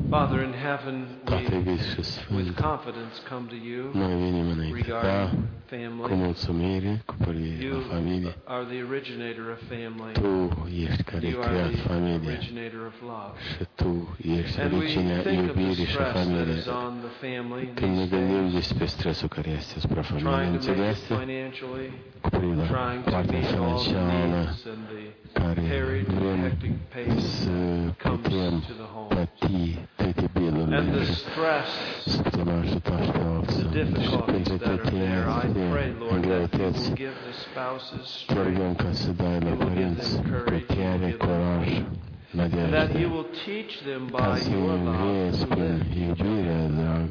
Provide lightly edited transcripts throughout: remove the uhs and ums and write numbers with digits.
Father in heaven, Tată we iubit și with sfânt, confidence come to you noi venim înainte ta regarding cu family. mulțumire, cu privire You la familie. are the originator of family. Tu ești care ai You are creat the familia originator of love. și Tu ești And we originea think of the iubirii și stress that familiei. is on the family Când ne these gândim days, despre stresul care este asupra familiei, trying to make it înțeleasă, financially, cu privire la trying to partea meet all the financiară, needs and the care harried and vrem hectic pace să comes putem to the home. plăti toate And bilurile the și stress, săptămâna și toate alții. the Și difficulties pentru that are toate there, I pray, aceste Lord, that you greutăți, will give the spouses te rugăm strength, ca să dai la you will give părinți them courage, putere, you will give them curaj, and that nădejde, you will teach them ca by să your love înveți to prin live, iubirea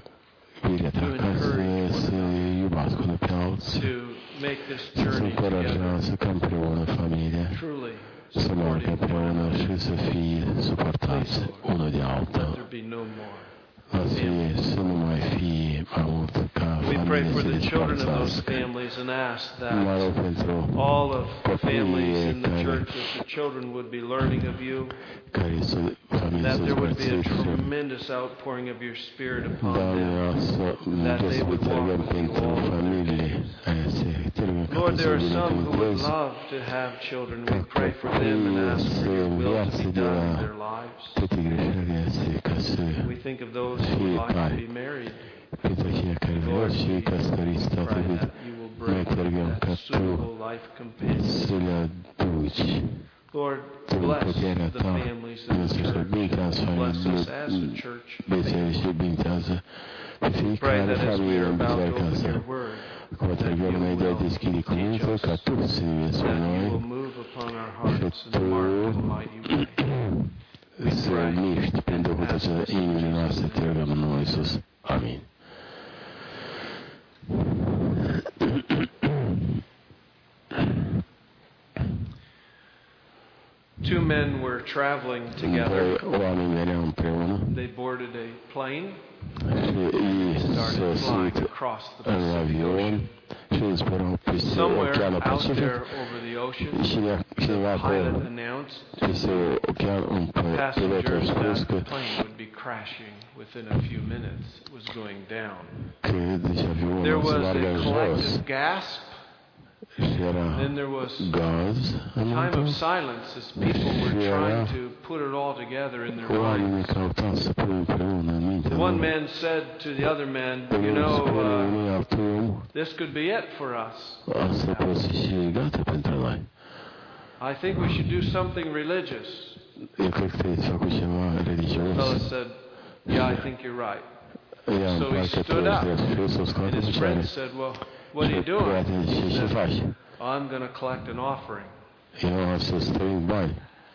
ta, ca să iubească unul pe alții, to make this să se journey together încurajează ca împreună familia, truly să meargă supporting one împreună another. și să fie suportați unul de Let altul. there be no more. Să nu mai fie mai mult ca We pray familie for să the children of those despărțească. families and ask Mă rog that pentru all of the families copiii in the care, church, that the children would be learning of you, care sunt familii that there would be a despărțite. tremendous outpouring of your Spirit upon Doamne, them. să that they would te rugăm walk with you pentru all of their familiile astea. Te rugăm ca Lord, să there are some who would binecuvântezi love to have children. We pray for them and ask for your will to be done in their lives. toate greșelile astea, ca să We think of those who would like to be married. pentru aceia care vreau să fie căsătoriți, Tată, Pray that you will noi bring te rugăm ca that Tu suitable life companion. să le aduci Lord, prin bless puterea the Ta, families in the însuși church. binecuvântează Bless us as a familiile, church. biserici, binecuvântează pe Pray fiecare that as we familie are în about to biserica open asta. your word, Acum te rugăm înainte de a deschide cuvântul, ca Tu să ne vezi pe that you noi will move upon our hearts in a marked and mighty way. să miști prin Duhul Tău în inimile noastre, te rugăm în numele Iisus. Amin. Two men were traveling together. Doi oameni veneau împreună They boarded a plane, și ei started flying sosit across the în Pacific avion Ocean. și zburau peste Somewhere Oceanul out Pacific there over the ocean, și cineva the pilot acolo announced peste ocean, un pilot a passengers spus that că the plane would be crashing within a few minutes. It was going down. deci avionul There se was largă a în jos collective gasp. și era Then there was gaz a time înăuntru. of silence as people were trying to put it all together in their Oamenii minds. căutau să pună împreună în mintea One lor. man said to the other man, you Unul know, spune unui altul om, this could be it for us. asta poate să fie gata pentru noi. I think we should do something religious. Eu cred că trebuie să facă ceva The fellow religios. said, yeah, I think you're right. Ea îmi So he place că tu stood ești up. drept și s-o And scoate his picioare. friend said, well, what are you Și doing? prieteni, ce faci? I'm going to collect an offering. Eu am să strâng bani.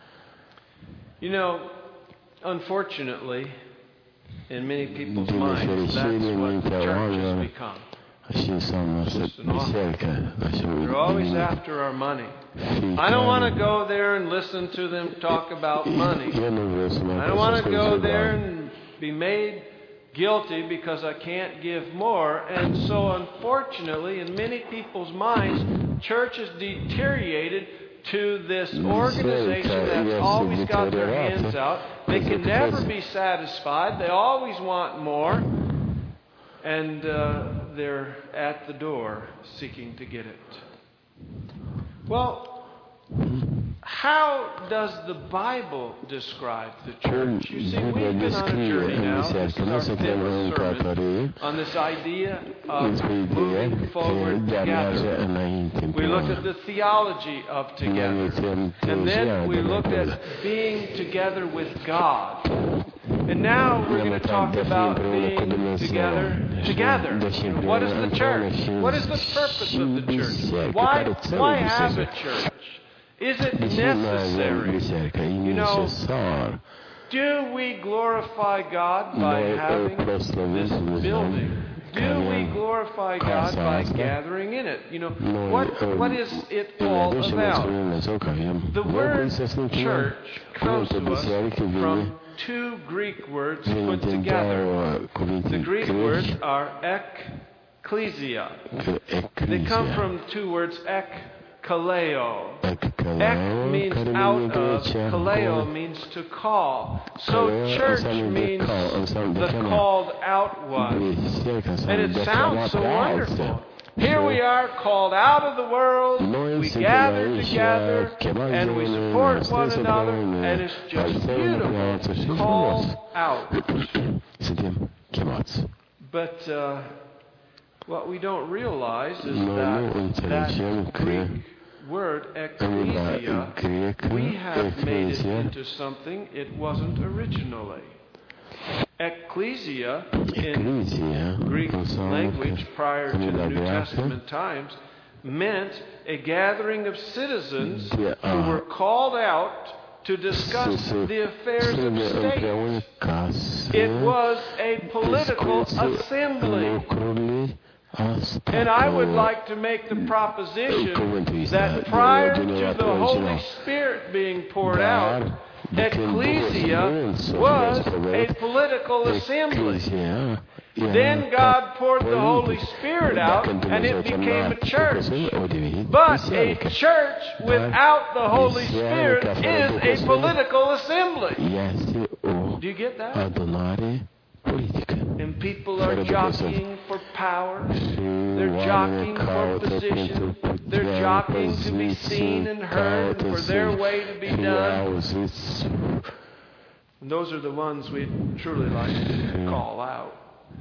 You know, unfortunately, in many people's Din minds, nefericire, that's în what mintea church has oamenilor, become. așa înseamnă să biserică. Așa They're always after our money. I don't want to go there and listen to them talk about money. Eu nu vreau să mă I don't want to ascult go de there bani. and be made guilty because I can't give more. And so, unfortunately, in many people's minds, church is deteriorated to this organization that's always got their hands out. They can never be satisfied. They always want more. And they're at the door seeking to get it. Well, how does the Bible describe the church? You see, we've been on a journey now. This is our fifth sermon on this idea of moving forward together. We looked at the theology of together. And then we looked at being together with God. And now we're going to talk about being together. What is the church? What is the purpose of the church? Why have a church? Is it necessary? You know, do we glorify God by having this building? Do we glorify God by gathering in it? You know, what is it all about? The word church comes to us from two Greek words put together. The Greek words are ekklesia. They come from two words ek kaleo. Ek means out of, kaleo means to call. So church means the called out one. And it sounds so wonderful. Here we are called out of the world, we gather together, and we support one another, and it's just beautiful, called out. But what we don't realize is that Greek word, ecclesia, we have made it into something it wasn't originally. Ecclesia, in Greek language prior to the New Testament times, meant a gathering of citizens who were called out to discuss the affairs of state. It was a political assembly. And I would like to make the proposition that prior to the Holy Spirit being poured out, ecclesia was a political assembly. Then God poured the Holy Spirit out, and it became a church. But a church without the Holy Spirit is a political assembly. Do you get that? And people are jockeying for power. They're jockeying for position. They're jockeying to be seen and heard, and for their way to be done. And those are the ones we'd truly like to call out.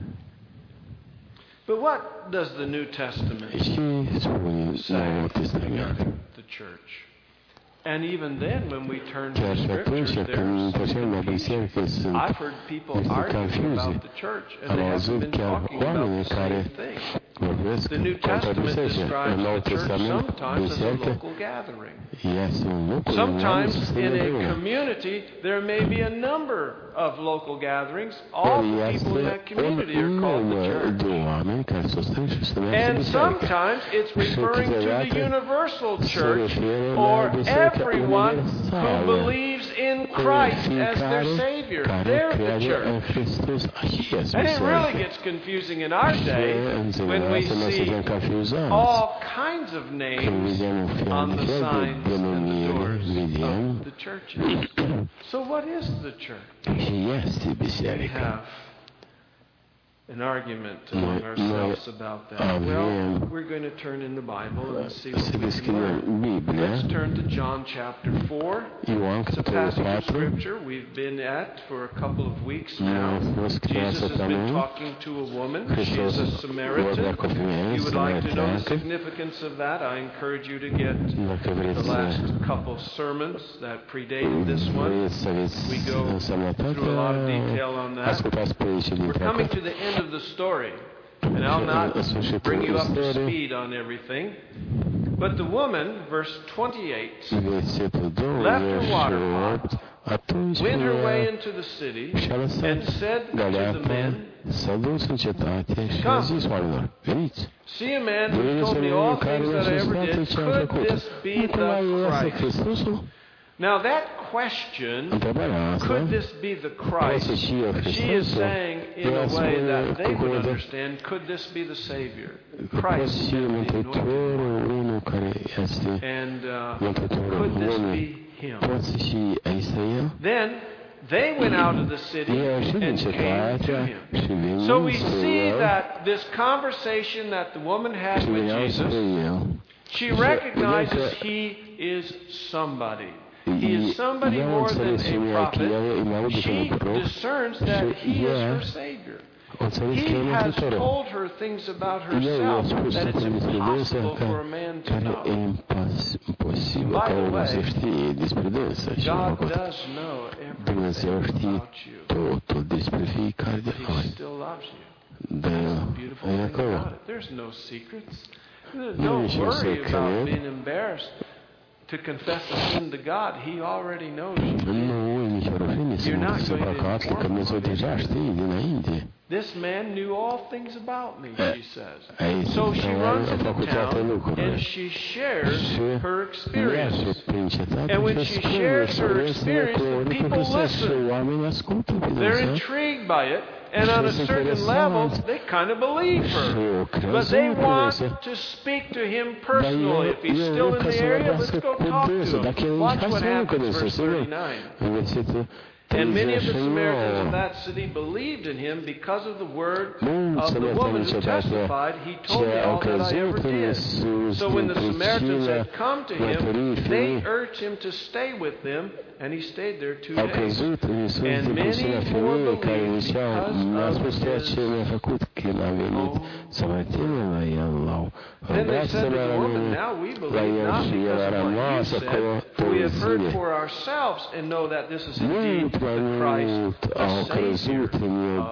But what does the New Testament say about the church? And even then, when we turn to the Scriptures, I've heard people argue about the church, and they haven't been talking about the same thing. The New Testament describes the church sometimes as a local gathering. Sometimes in a community, there may be a number of local gatherings. All the people in that community are called the church. And sometimes it's referring to the universal church, or everyone who believes in Christ as their Savior. They're the church. And it really gets confusing in our day when we see all kinds of names on the signs and the doors of the churches. So what is the church? We have an argument among ourselves about that. Well, we're going to turn in the Bible and see what we can learn. Let's turn to John chapter 4. It's a passage of Scripture we've been at for a couple of weeks now. Jesus has been talking to a woman. She's a Samaritan. If you would like to know the significance of that, I encourage you to get the last couple sermons that predated this one. We go through a lot of detail on that. We're coming to the end of the story, and I'll not bring you up to speed on everything. But the woman, verse 28, left her water pot, went her way into the city, and said to the men, "Come, see a man who told me all things that I ever did. Could this be the Christ?" Now that question, could this be the Christ? She is saying in a way that they would understand, could this be the Savior? Christ, the anointed one. And could this be Him? Then they went out of the city and came to Him. So we see that this conversation that the woman had with Jesus, she recognizes He is somebody. He is somebody more than a prophet. She discerns that He is her Savior. He has told her things about herself that it's impossible for a man to know. By the way, God does know everything about you. He still loves you. That's the beautiful thing about it. There's no secrets. Don't worry about being embarrassed to confess a sin to God. He already knows you. You're not going to inform him. This man knew all things about me, she says. So she runs into town and she shares her experience. And when she shares her experience, the people listen. They're intrigued by it. And on a certain level, they kind of believe her. But they want to speak to him personally. If he's still in the area, let's go talk to him. Watch what happens, verse 39. And many of the Samaritans of that city believed in him because of the word of the woman who testified, he told me all that I ever did. So when the Samaritans had come to him, they urged him to stay with them, and he stayed there 2 days. And many more believed because of his home. Then they said to the woman, now we believe not because of what you said, for we have heard for ourselves and know that this is indeed the Christ, the Savior of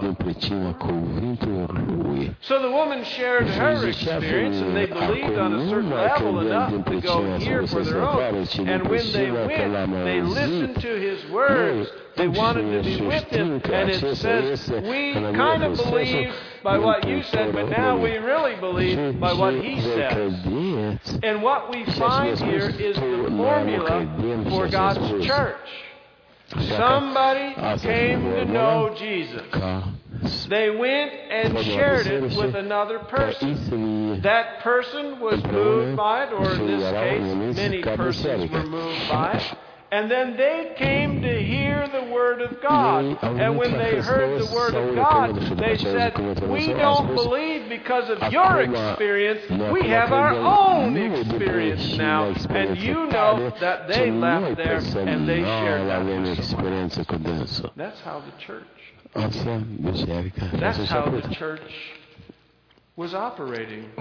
the. So the woman shared her experience, and they believed on a certain level enough to go hear for their own. And when they went, they listened to his words. They wanted to be with him. And it says, we kind of believe by what you said, but now we really believe by what he says. And what we find here is the formula for God's church. Somebody came to know Jesus. They went and shared it with another person. That person was moved by it, or in this case, many persons were moved by it. And then they came to hear the Word of God. And when they heard the Word of God, they said, we don't believe because of your experience. We have our own experience now. And you know that they left there and they shared that with someone. That's how the church. That's how the church was operating.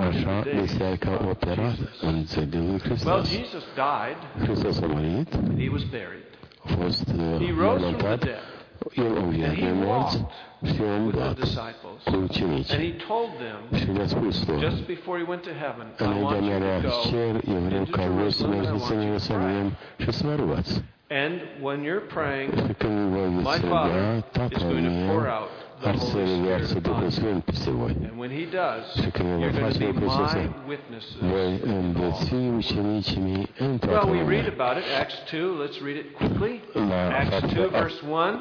Well, Jesus died. He was buried. He rose from the dead. And he walked with the disciples. And he told them, just before he went to heaven, I want you to go into Jerusalem and I want you to pray. And when you're praying, my Father is going to pour out the Holy Spirit on you. And when he does, you're going to be my witnesses. Well, we read about it, Acts 2. Let's read it quickly. Acts 2, verse 1.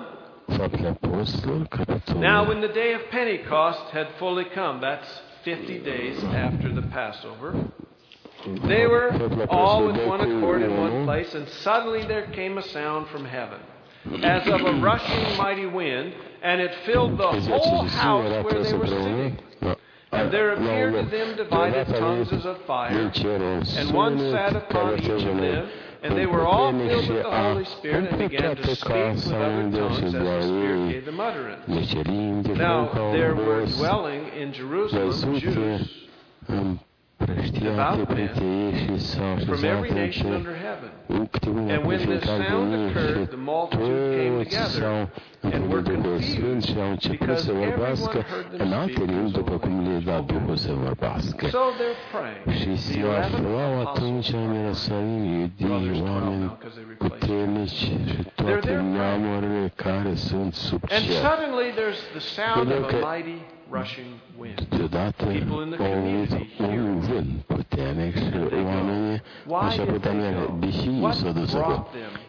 Now when the day of Pentecost had fully come, that's 50 days after the Passover, they were all with one accord in one place, and suddenly there came a sound from heaven, as of a rushing mighty wind, and it filled the whole house where they were sitting. And there appeared to them divided tongues as of fire, and one sat upon each of them. And they were all filled with the Holy Spirit and began to speak with other tongues as the Spirit gave them utterance. Now there were dwelling in Jerusalem Jews, devout men from every nation under heaven. And when this sound occurred, the multitude came together and were confused because everyone heard them speak in his own language. So they're praying. The 11 apostles are brothers 12 now because they replaced them. They're there praying. And suddenly there's the sound of a mighty rushing wind. People in the community hear it. And they go, why did they go? What brought them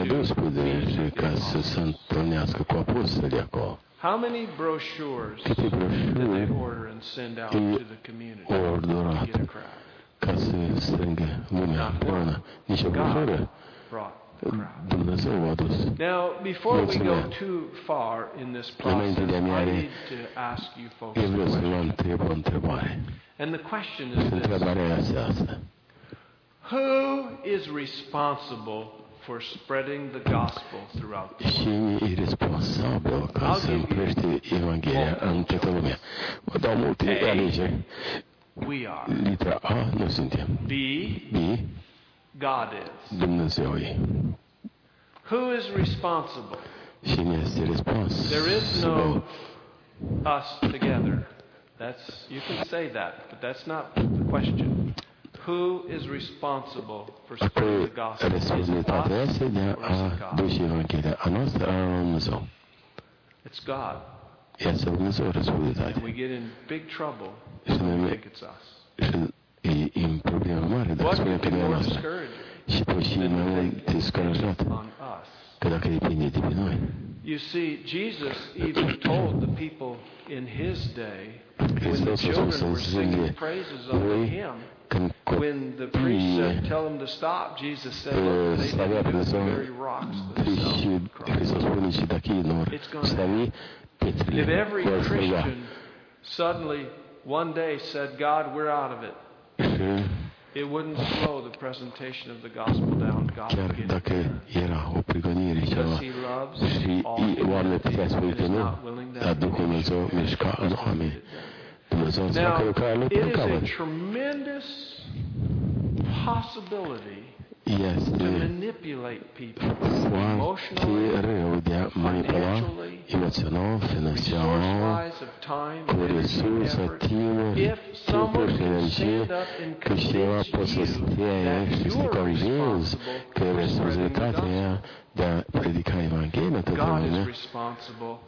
to How many brochures did they order and send out to the community to get a crowd? Not one. God brought the crowd. Now, before we go too far in this process, I need to ask you folks a question. And the question is this: who is responsible for spreading the gospel throughout the world? I'll give you A, we are. B, God is. Who is responsible? There is no us together. You can say that, but that's not the question. Who is responsible for spreading the gospel? Is it us or is it God? It's God. And we get in big trouble when we think it's us. What could be more discouraging than to think it's on us? You see, Jesus even told the people in his day, when the children were singing praises unto him, when the priest said, tell them to stop, Jesus said, look, they didn't do the very rocks themselves. It's going to happen. If every Christian suddenly one day said, God, we're out of it, it wouldn't slow the presentation of the gospel down. God will get it. Because he loves all humanity and is not willing that Now, it is a tremendous possibility to manipulate people emotionally, financially, resource-wise of time, energy, effort. If someone can stand up and convince you that you're responsible for spreading the gospel, God is responsible.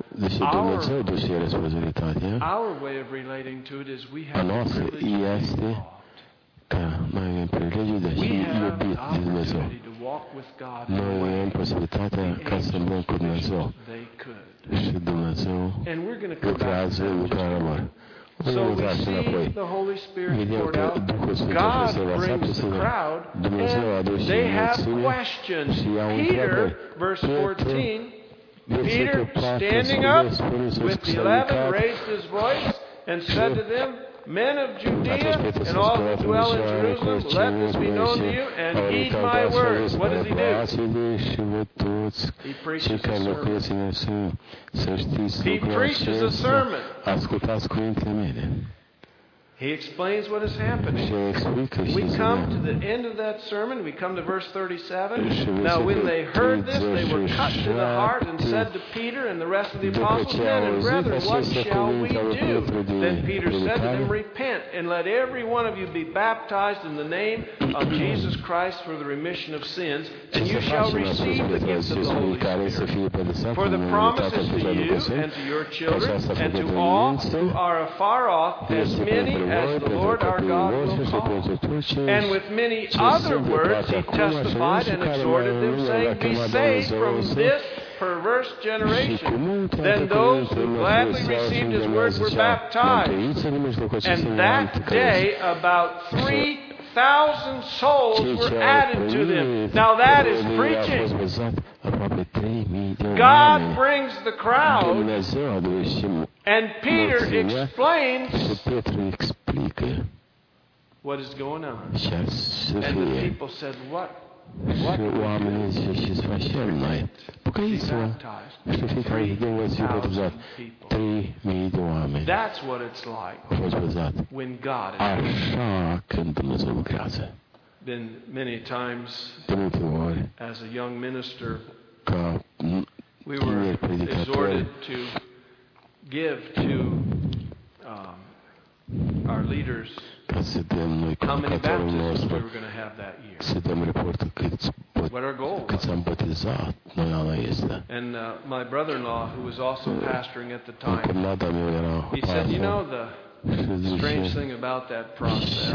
Our way of relating to it is we have the privilege to be involved. We have the opportunity to walk with God in a way the angels they could. And we're going to come back to that in just a moment. So we see the Holy Spirit poured out. God brings the crowd, and they have questions. Peter, verse 14, Peter, standing up with the 11, raised his voice and said to them, Men of Judea and all who dwell in Jerusalem, let this be known to you, and heed my words. What does he do? He preaches a sermon. He preaches a sermon. He explains what is happening. We come to the end of that sermon. We come to verse 37. Now when they heard this, they were cut to the heart and said to Peter and the rest of the apostles, Men and brethren, what shall we do? Then Peter said to them, Repent, and let every one of you be baptized in the name of Jesus Christ for the remission of sins, and you shall receive the gift of the Holy Spirit. For the promise is to you and to your children and to all who are afar off, as many as the Lord our God will call. And with many other words he testified and exhorted them, saying, Be saved from this perverse generation. Then those who gladly received his word were baptized. And that day about 3,000 souls were added to them. Now that is preaching. God brings the crowd, and Peter explains what is going on. And the people said, What? What? Be baptized. 3,000 people. That's what it's like when God is. Been many times as a young minister, we were exhorted to give to our leaders how many baptisms we were going to have that year. What our goal was. And my brother-in-law, who was also pastoring at the time, he said, you know, the strange thing about that process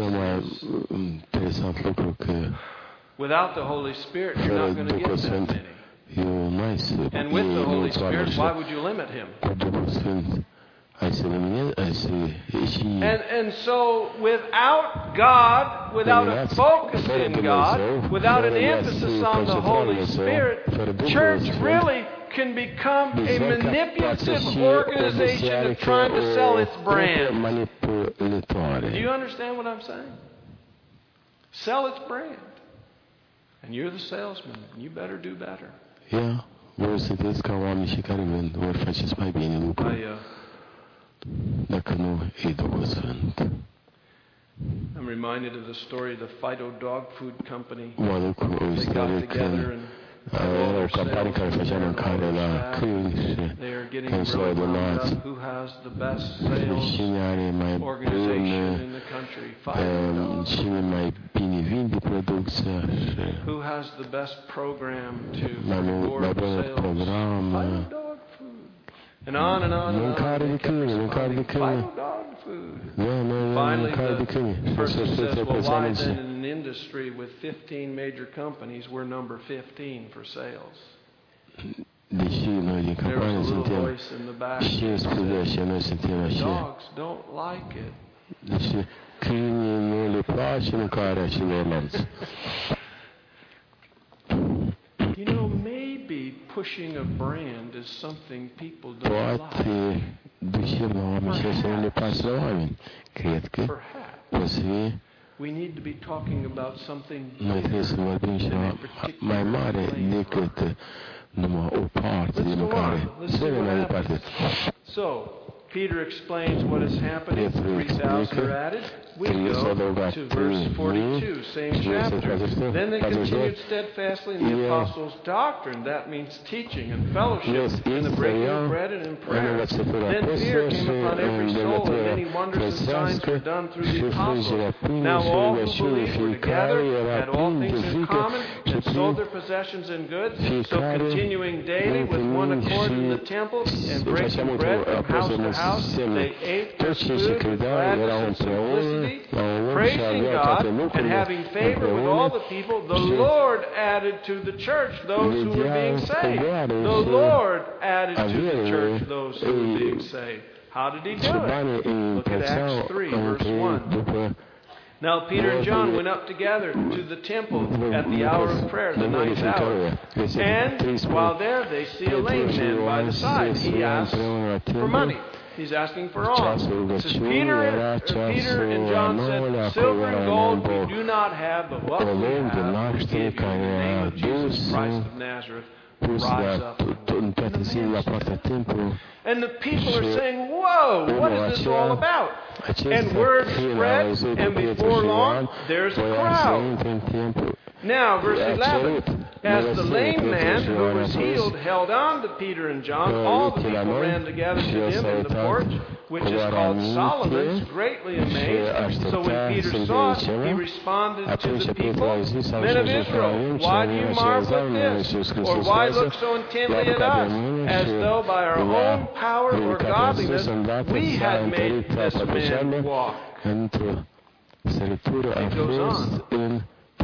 is without the Holy Spirit, you're not going to get that many. And with the Holy Spirit, why would you limit Him? And so without God, without a focus in God, without an emphasis on the Holy Spirit, church really can become a manipulative organization that's trying to sell its brand. Do you understand what I'm saying? Sell its brand. And you're the salesman, and you better do better. Yeah. I'm reminded of the story of the Fido Dog Food Company. They got together and they are getting really wound up. Who has the best sales organization in the country? Fido Dog. Who has the best program to reward sales? Fido Dog Food. And on and on and on. They kept responding, Fido Dog Food. Finally, the person says, well, why then in an industry with 15 major companies, we're number 15 for sales? Deși noi din There was a campanie little suntem voice in the back. și în studia și noi suntem așa. Dogs don't like it. Deci câinii nu le place mâncarea celorlalți. You know, maybe pushing a brand is something people don't like. Poate ducem la oameni ceea ce nu le place la oameni. Cred că o să fie. We need to be talking about something Noi trebuie să vorbim ceva mai mare decât numai o parte de mâncare. Să vedem mai departe. So, Peter explains what is happening. 3,000 are added. We go to verse 42, same chapter. Then they continued steadfastly in the apostles' doctrine. That means teaching and fellowship, and the breaking of bread and in prayer. Then fear came upon every soul, and many wonders and signs were done through the apostles. Now all who believed were together, had all things in common, and sold their possessions and goods. So continuing daily with one accord in the temple, and breaking bread from house to house, they ate their food with gladness and simplicity, praising God and having favor with all the people. The Lord added to the church those who were being saved. The Lord added to the church those who were being saved. How did he do it? Look at Acts 3, verse 1. Now Peter and John went up together to the temple at the hour of prayer, the ninth hour. And while there they see a lame man by the side. He asks for money. He's asking for alms. Says Peter and John said, silver and gold we do not have, but what we have we give you. In the name of Jesus Christ of Nazareth, rise up. And the people are saying, whoa, what is this all about? And word spread, and before long, there's a crowd. Now, verse 11. As the lame man who was healed held on to Peter and John, all the people ran together to him in the porch, which is called Solomon's, greatly amazed. So when Peter saw it, he responded to the people, Men of Israel, why do you marvel at this? Or why look so intently at us, as though by our own power or godliness we had made this man walk? It goes on.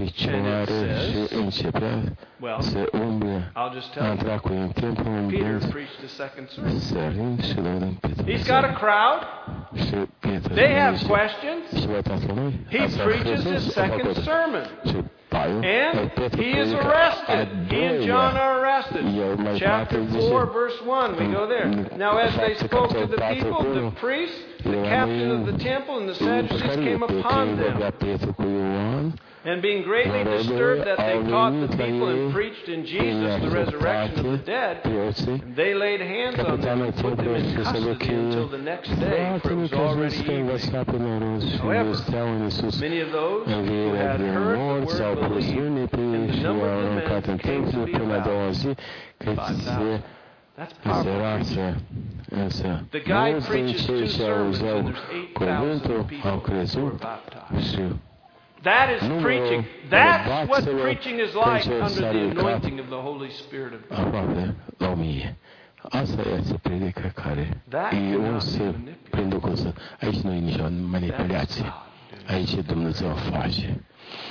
Well, I'll just tell you. Peter preached the second sermon. He's got a crowd. They have questions. He preaches his second sermon. And he is arrested. He and John are arrested. Chapter 4, verse 1. We go there. Now as they spoke to the people, the priests, the captain of the temple, and the Sadducees came upon them. And being greatly disturbed that they taught the people and preached in Jesus the resurrection of the dead, they laid hands on them and put them in custody until the next day, for it was already evening. However, many of those who had heard the word believed, and the number of the men came to be about 5,000. That's powerful. The guy preaches 2 sermons, and there's 8,000 people who are baptized. That is preaching. That's what preaching is like under the anointing of the Holy Spirit of God. Asta este predica care nu se prinde cu să. Aici nu e nicio manipulație. Aici Dumnezeu face.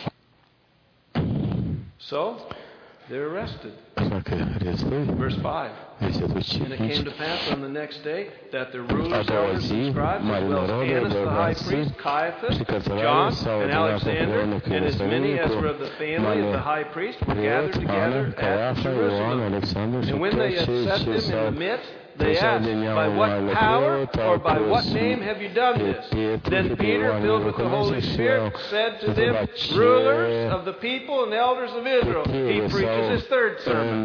So, they're arrested. Verse 5. And it came to pass on the next day that the rulers, elders, and scribes, as well as Annas the high priest, Caiaphas, John, and Alexander, and as many as were of the family of the high priest, were gathered together at Jerusalem. And when they had set them in the midst, they asked, by what power or by what name have you done this? Then Peter, filled with the Holy Spirit, said to them, rulers of the people and elders of Israel. He preaches his third sermon.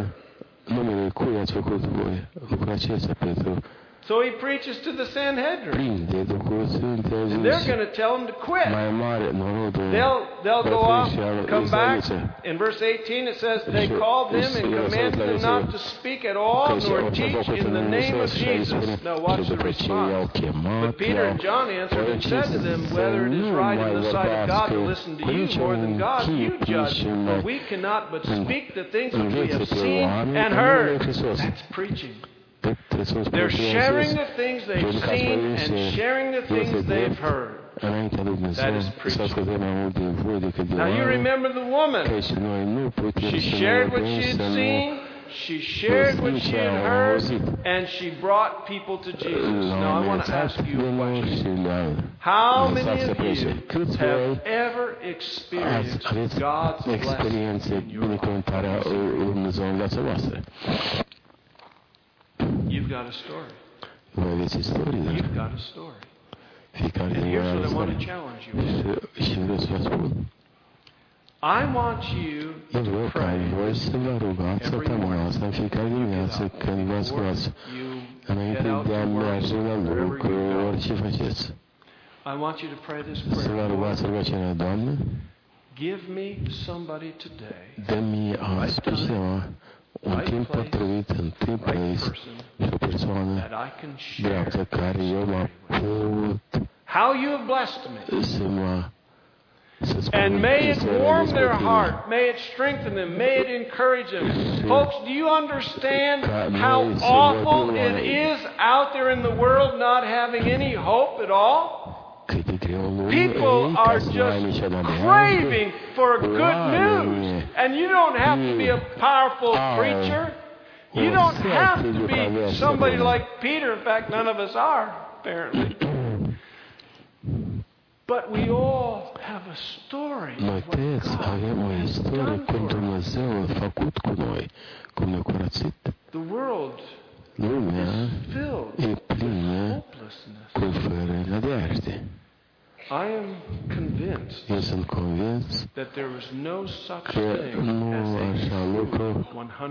So he preaches to the Sanhedrin. And they're going to tell him to quit. They'll go off, come back. In verse 18 it says, they called them and commanded them not to speak at all, nor teach in the name of Jesus. Now watch the response. But Peter and John answered and said to them, whether it is right in the sight of God to listen to you more than God, you judge. For we cannot but speak the things which we have seen and heard. That's preaching. They're sharing the things they've seen and sharing the things they've heard. That is preaching. Now you remember the woman. She shared what she had seen. she shared what she had heard, and she brought people to Jesus. Now I want to ask you a question. How many of you have ever experienced God's blessing in your life? You've got a story. You've got a story. And here's what I want to challenge you with. I want you to pray every morning before you head out to work, wherever you go. I want you to pray this prayer. Lord, give me somebody today, right time, right place, right person, that I can share this story with. How you have blessed me. And may it warm their heart. May it strengthen them. May it encourage them. Folks, do you understand how awful it is out there in the world not having any hope at all? People are just craving for good news. And you don't have to be a powerful preacher. You don't have to be somebody like Peter. In fact, none of us are, apparently. But we all have a story. Noi toți avem o istorie cum Dumnezeu a făcut cu noi, cum ne-a curățit. Lumea e plină cu fără nădejde. Eu sunt convins că nu așa lucru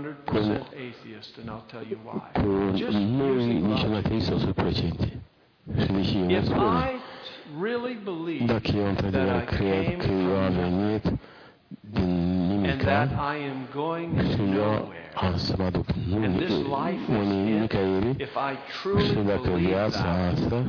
nu e niciun ateist 100%. Și deși eu nu spune, dacă eu într-adevăr cred că eu am venit din nimica și eu am să mă duc unii nicăieri și dacă viața asta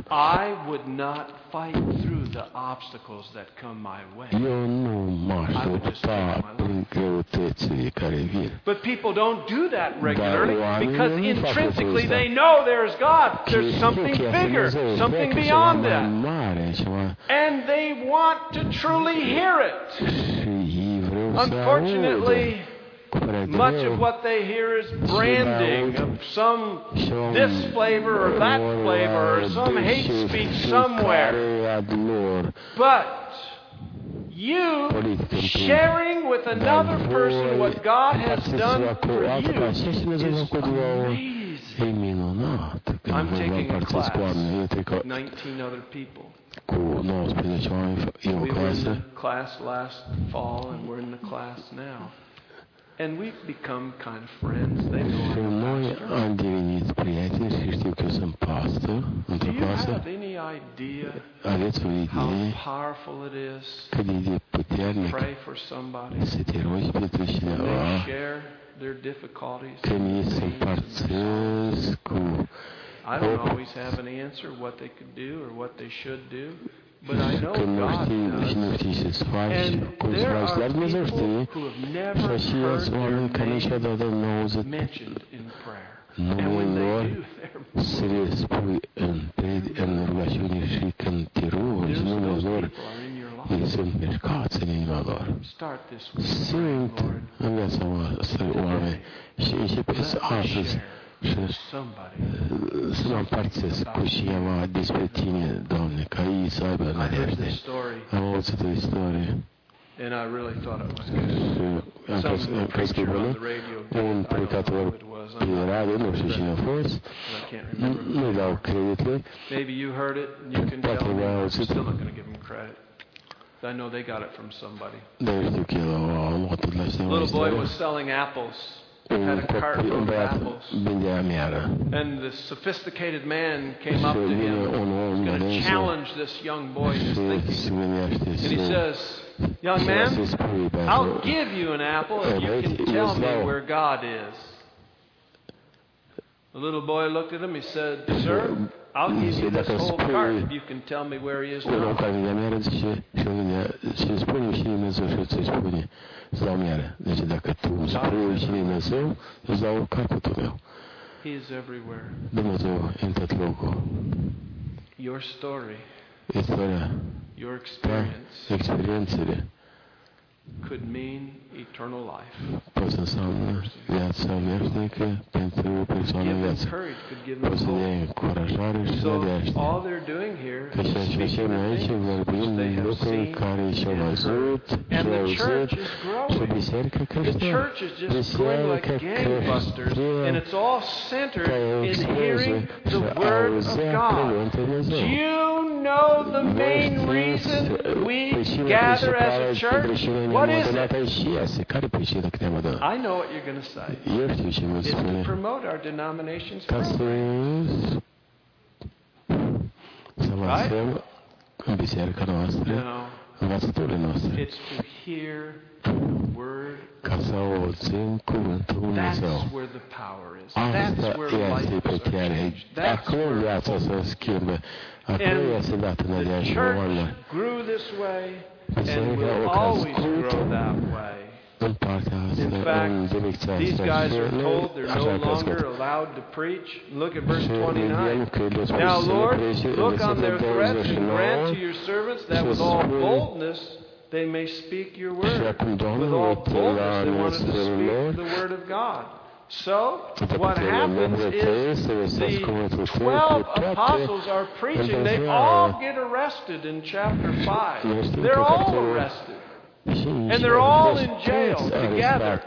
eu nu m-aș lupta prin greutățile care vin. But people don't do that regularly because intrinsically they know there's God. There's something bigger, something beyond that. And they want to truly hear it. Unfortunately, much of what they hear is branding of some this flavor or that flavor or some hate speech somewhere. But you sharing with another person what God has done for you is amazing. I'm taking a class with 19 other people. We were in the class last fall and we're in the class now. And we've become kind of friends. They know I'm a pastor. Do you have any idea how powerful it is to pray for somebody and they share their difficulties? I don't always have an answer what they could do or what they should do. But I know God does. And there are people who have never heard their name mentioned in prayer. And when they do, those people are in your life. Start this week, Lord. Să mă împărțesc cu cineva despre Tine, Doamne, ca ei să aibă nădejde. Am auzit o istorie. Am crezut că bună. Un predicator pe radio, nu știu cine a fost, nu-i dau creditele. Poate v-a auzit. I know they got it from somebody. Dar știu că el a luat la cineva. Little boy was selling apples. Had a cart full of apples. And the sophisticated man came up to him. He was going to challenge this young boy's thinking. And he says, young man, I'll give you an apple if you can tell me where God is. The little boy looked at him. He said, sir, I'll give you this whole cart if you can tell me where he is now. He is everywhere. Your story, your experience could mean eternal life. înseamnă viața veșnică pentru persoana viață. Poți să dea încurajare și nădejde. Că ceea ce facem aici vorbim de lucruri care și-au văzut și auzit și biserica crește. Biserica crește ca o exploză și auzea cuvântul Dumnezeu. Know the main reason we gather as a church? What is it? I know what you're going to say. It's to promote our denomination's program. Right? No. It's to hear the word. That's where the power is. That's where life is changed. That's where and the church grew this way and will always grow that way. In fact, these guys are told they're no longer allowed to preach. Look at verse 29. Now, Lord, look on their threats and grant to your servants that with all boldness they may speak your word. With all boldness they wanted to speak the word of God. So, what happens is the 12 apostles are preaching. They all get arrested in chapter 5. They're all arrested. And they're all in jail together.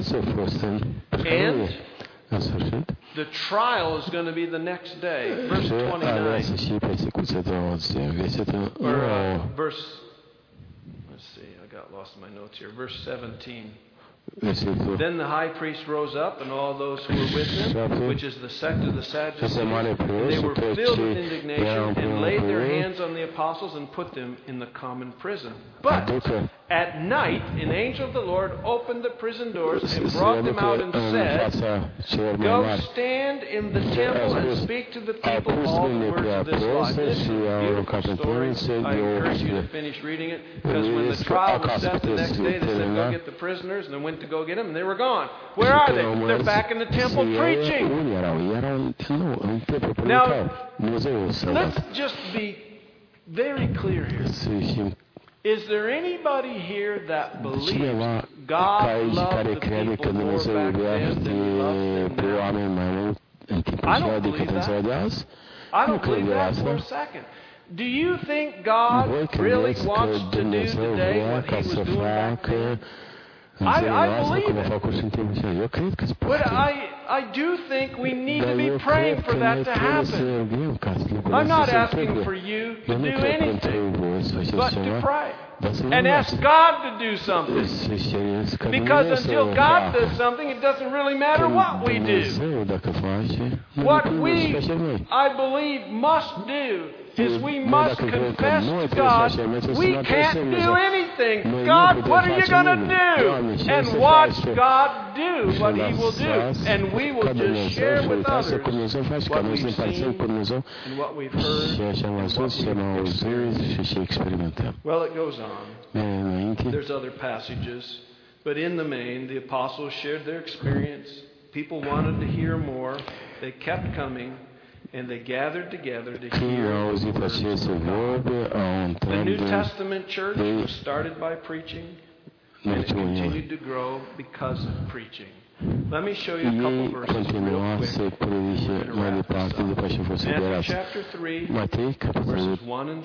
And the trial is going to be the next day. Verse 29. Verse, let's see, I got lost in my notes here. Verse 17. Then the high priest rose up, and all those who were with him, which is the sect of the Sadducees, and they were filled with indignation and laid their hands on the apostles and put them in the common prison. But at night, an angel of the Lord opened the prison doors and brought them out and said, Go stand in the temple and speak to the people all the words of this law. This is a beautiful story. I encourage you to finish reading it, because when the trial was set the next day, they said, Go get the prisoners, and they went to go get them, and they were gone. Where are they? They're back in the temple preaching. Now, let's just be very clear here. Is there anybody here that believes God loved the people more back then than He loves them now? I don't believe that. I don't believe that for a second. Do you think God really wants to do today what He was doing back then? I believe it. But I do think we need to be praying for that to happen. I'm not asking for you to do anything, but to pray. And ask God to do something. Because until God does something, it doesn't really matter what we do. What we, I believe, must do is we must confess to God, we can't do anything. God, what are you going to do? And watch God do what He will do. And we will just share with others what we've seen and what we've heard and what we've experienced. Well, it goes on. There's other passages. But in the main, the apostles shared their experience. People wanted to hear more. They kept coming. And they gathered together to hear the words of God. The New Testament church was started by preaching, and it continued to grow because of preaching. Let me show you a couple verses real quick. We're going to wrap this up. Matthew chapter 3, verses 1 and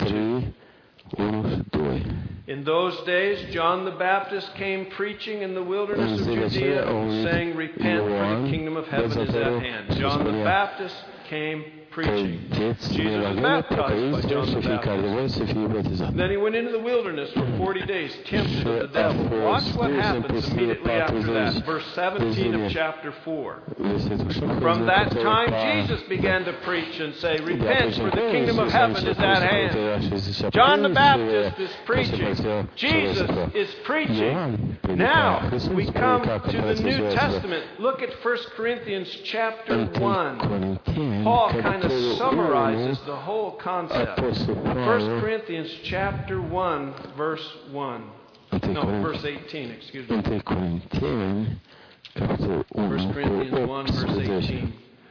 2. In those days, John the Baptist came preaching in the wilderness of Judea, saying, Repent, for the kingdom of heaven is at hand. John the Baptist came preaching. Jesus was baptized by John the Baptist. Then He went into the wilderness for 40 days, tempted of the devil. Watch what happens immediately after that. Verse 17 of chapter 4. From that time, Jesus began to preach and say, Repent, for the kingdom of heaven is at hand. John the Baptist is preaching. Jesus is preaching. Now, we come to the New Testament. Look at 1 Corinthians chapter 1. Paul kind of summarizes the whole concept. 1 Corinthians chapter 1, verse 1. No, verse 18, excuse me. 1 Corinthians 1, verse 18.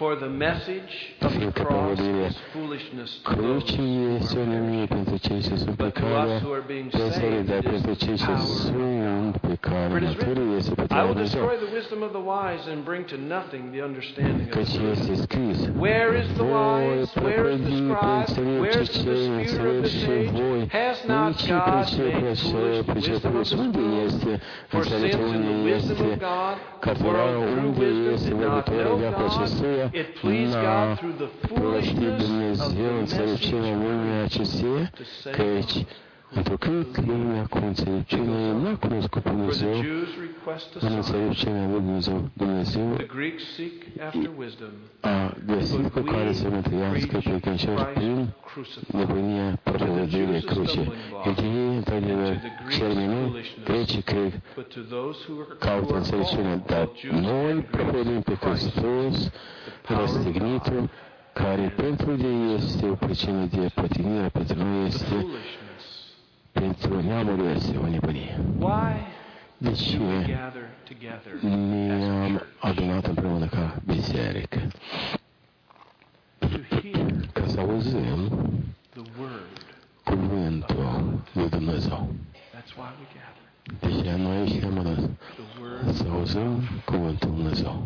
For the message of the cross is foolishness to those Crucii who este o are nebunie pentru cei ce sunt pe but to calea us who are being pierzării, dar saved, it pentru is cei the ce power of sunt pe calea For it is mântuirii written, este I puterea will lui Dumnezeu. destroy the wisdom of the wise and bring to nothing the understanding of Căci the este prudent. scris, Where is the voi wise? Where is the prăpădi pe scribe? Where înțelepți is the cei disputer of înțelepți this și age? voi, Has not nici God pricepe made așa foolish the wisdom of pricepuți. this Unde world? este For since înțelepciunea, in the unde wisdom este of God, the cartierarea, world through unde wisdom este did not vădătoarea know veacul God, acestuia, it pleased n-a God through the prostit foolishness of Dumnezeu the înțelepciunea lumii message acesteia, to save căci those întrucât lumea cu înțelepciune n-a cunoscut pe For the Dumnezeu, Jews request a în sign. înțelepciunea lui Dumnezeu The Greeks seek after wisdom. a găsit But cu care we să mântuiască pe preach credincioși prin Christ crucified. nebunia propovăduirii cruce. Iudeii, într-adevăr, cel minuni, grecii cred, But to those who are caută înțelepciunea, dar noi propovăduim pe Hristos, răstignitul, care pentru ei este o pricină de pătignire, pentru noi the este, foolishness. pentru neamul este o nebunie. Why De do ce we gather together ne-am as a church? adunat împreună ca biserică? To hear Ca să auzim the word. cuvântul lui Dumnezeu. That's why we gather. Deci noi suntem adunat The word. să auzim cuvântul lui Dumnezeu.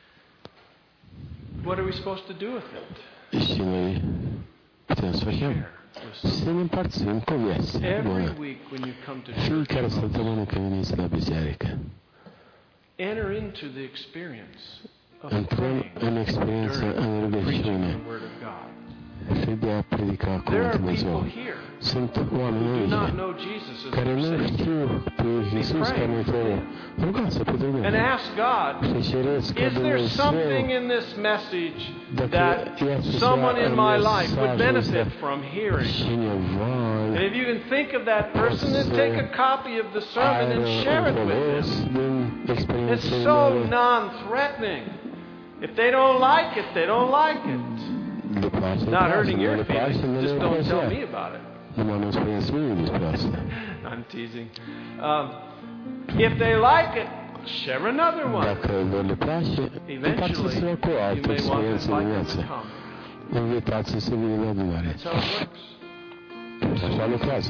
What are we supposed to do with it? Și noi putem să facem, să ne împărțim povestea. Every week when you come to Fiecare church, săptămână când veniți la biserică, enter into the experience of intrăm praying în experiența în during preaching rugăciune the word of God. și de a predica There cuvântul are Dumnezeu. people here Sunt oameni who do not aici know Jesus as care their nu Savior. știu pe Iisus ca Mântuitor. Rugați-vă pentru And mine ask God, și cereți ca is there something Dumnezeu in this message dacă that i-ați someone in my life would mesajul benefit ăsta from hearing? cineva And if you can think of that person, then take a copy of the sermon and share it with them. It's so non-threatening. If they don't like it, they don't like it. Not hurting your feelings. Just don't tell me about it. Numai nu spuneți mie despre asta. I'm teasing. If they like it, share another one. Dacă vă le place, împărțiți-vă cu Eventually, altă you may want experiență to în invite viață. them to come. Invitați-i să vină la adunare. That's how it works. Așa lucrează.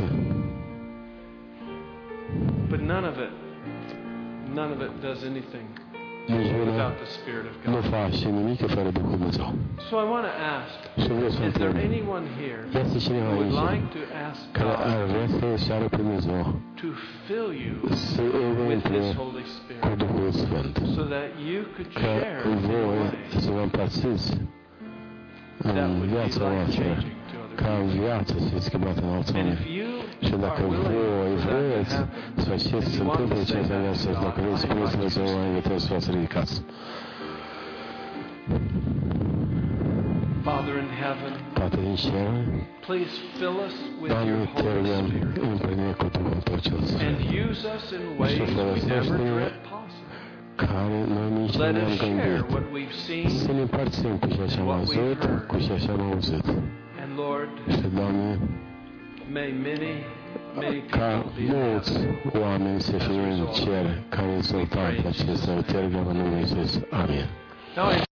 But none of it does anything Nici una without the Spirit of nu God. face nimic fără Duhul Dumnezeu. So I want to ask, Și vreau să is there întreb, anyone here este cineva who would aici like to ask care ar God vrea să ceară pe Dumnezeu to fill you să îl with umple His Holy cu Spirit Duhul Sfânt, so that you could ca share in a voi way să vă împărțiți that în would be viața voastră, life-changing to other ca people? viața să fie schimbată în alți And oameni. if you Și dacă are voi willing for that to vreți happen, să faceți să întâmple ce ați vrea să dacă vreți să spuneți Dumnezeu, vă invităm să fați ridicați. Father in heaven, Tată din cer, please fill us with Doamne, your te Holy rugăm, Spirit împlini cu Duhul Tău cel and Sfânt, use us in ways we never dreamt possible. care noi nici nu Let ne-am us share gândit. what we've seen, Să ne împărțim cu ceea ce am what we've văzut, heard. cu ceea ce am auzit. and Lord, Și, Doamne, may many ca people be in mulți heaven. oameni să fie în cer ca rezultat acesta, te rugăm în numele Iisus. Amin. Now,